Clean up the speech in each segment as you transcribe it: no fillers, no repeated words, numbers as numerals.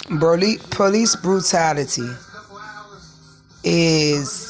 Police brutality is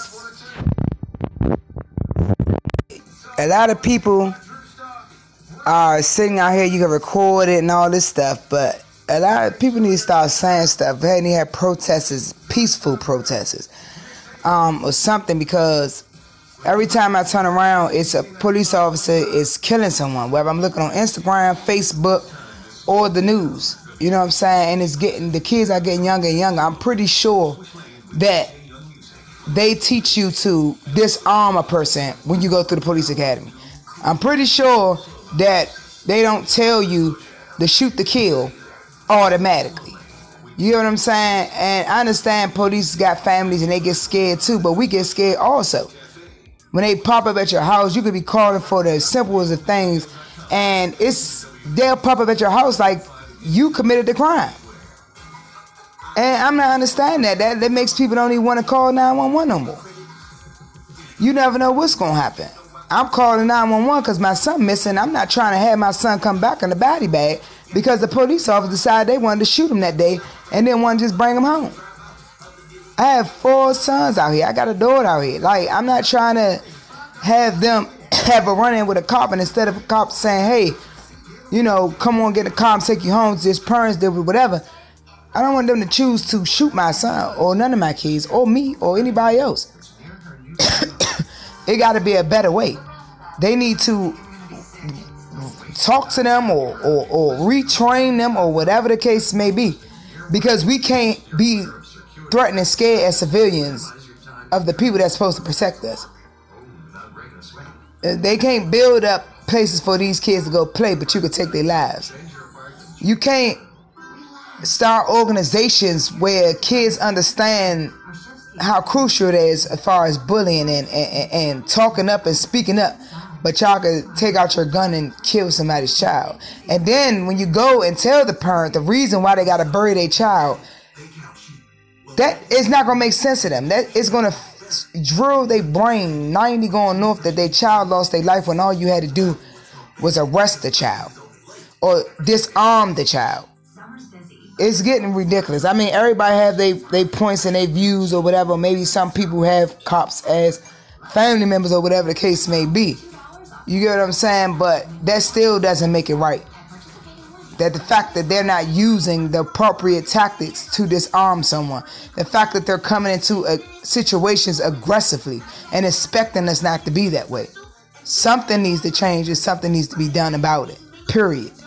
a lot of people are sitting out here. You can record it and all this stuff, but a lot of people need to start saying stuff. They need to have protesters, peaceful protesters, or something, because every time I turn around, it's a police officer is killing someone, whether I'm looking on Instagram, Facebook, or the news. You know what I'm saying? And the kids are getting younger and younger. I'm pretty sure that they teach you to disarm a person when you go through the police academy. I'm pretty sure that they don't tell you to shoot to kill automatically. You know what I'm saying? And I understand police got families and they get scared too, but we get scared also. When they pop up at your house, you could be calling for the simplest of things, and they'll pop up at your house like you committed the crime. And I'm not understanding that. That makes people don't even want to call 911 no more. You never know what's going to happen. I'm calling 911 because my son missing. I'm not trying to have my son come back in the body bag because the police officer decided they wanted to shoot him that day and didn't want to just bring him home. I have 4 sons out here. I got a daughter out here. Like, I'm not trying to have them have a run-in with a cop, and instead of a cop saying, hey, you know, come on, get a car and take you home to his parents, did whatever. I don't want them to choose to shoot my son or none of my kids or me or anybody else. It got to be a better way. They need to talk to them or retrain them or whatever the case may be, because we can't be threatened and scared as civilians of the people that's supposed to protect us. They can't build up places for these kids to go play, but you could take their lives. You can't start organizations where kids understand how crucial it is as far as bullying and talking up and speaking up, but y'all could take out your gun and kill somebody's child. And then when you go and tell the parent the reason why they got to bury their child, that is not going to make sense to them. That is going to drill their brain 90 going north that their child lost their life when all you had to do was arrest the child or disarm the child. It's getting ridiculous. I mean, everybody have they points and their views or whatever. Maybe some people have cops as family members or whatever the case may be. You get what I'm saying? But that still doesn't make it right. That the fact that they're not using the appropriate tactics to disarm someone, the fact that they're coming into situations aggressively and expecting us not to be that way. Something needs to change and something needs to be done about it. Period.